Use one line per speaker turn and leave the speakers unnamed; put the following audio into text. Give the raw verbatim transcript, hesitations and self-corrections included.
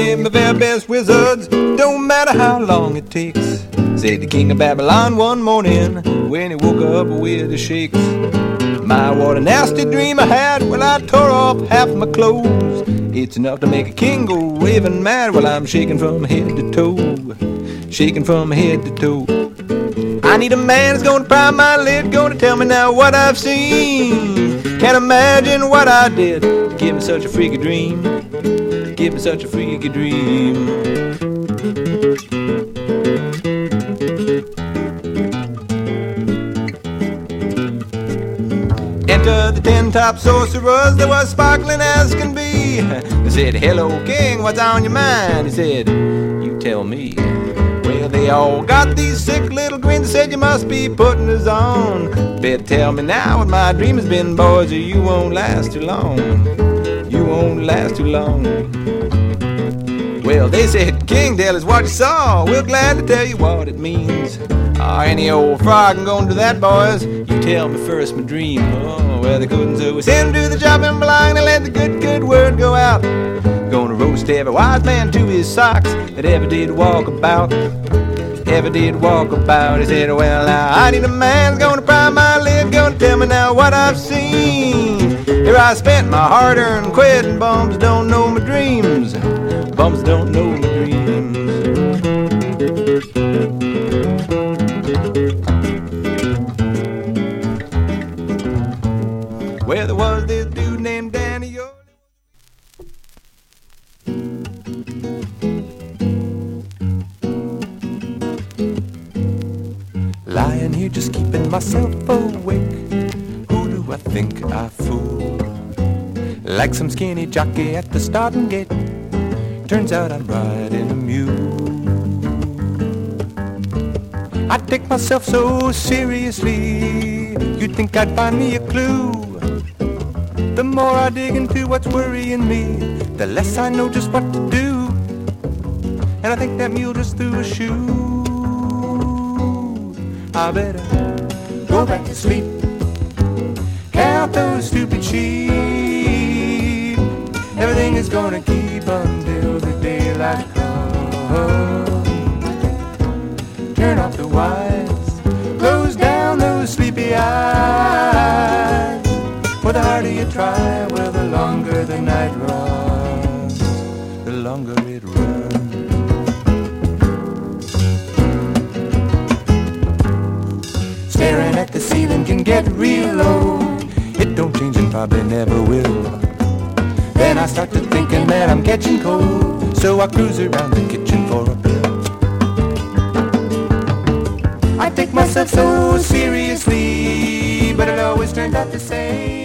with my very best wizards, don't matter how long it takes, said the king of Babylon one morning when he woke up with the shakes. My, what a nasty dream I had. Well, I tore off half my clothes. It's enough to make a king go raving mad. Well, I'm shaking from head to toe, shaking from head to toe. I need a man that's gonna pry my lid, gonna tell me now what I've seen. Can't imagine what I did to give me such a freaky dream, to give me such a freaky dream. Enter the ten top sorcerers, they were sparkling as can be. They said, hello king, what's on your mind? He said, you tell me. Well, they all got these sick little grins, said you must be putting us on. Better tell me now what my dream has been, boys, or you won't last too long. You won't last too long. Well, they said, King, tell us what you saw. We're glad to tell you what it means. Oh, any old frog can go and do that, boys. You tell me first my dream. Oh, well, they couldn't, so we sent him to the chopping block and let the good, good word go out. Gonna roast every wise man to his socks that ever did walk about, ever did walk about. He said, well, now I need a man that's gonna pry my lid, gonna tell me now what I've seen. Here I spent my hard-earned quid, and bums don't know my dreams. Bums don't know my dreams. Well, there was this dude named Danny. Lying here just keeping myself awake. Who do I think I fool? Like some skinny jockey at the starting gate. Turns out I'm riding a mule. I take myself so seriously, you'd think I'd find me a clue. The more I dig into what's worrying me, the less I know just what to do. And I think that mule just threw a shoe. I better go back to sleep, count those stupid sheep. Everything is gonna keep until the daylight comes. Turn off the lights, close down those sleepy eyes. For the harder you try, well, the longer the night runs, the longer it runs. Staring at the ceiling can get real low. It don't change and probably never will. Then I start to thinking that I'm catching cold, so I cruise around the kitchen for a pill. I take myself so seriously, but it always turns out the same.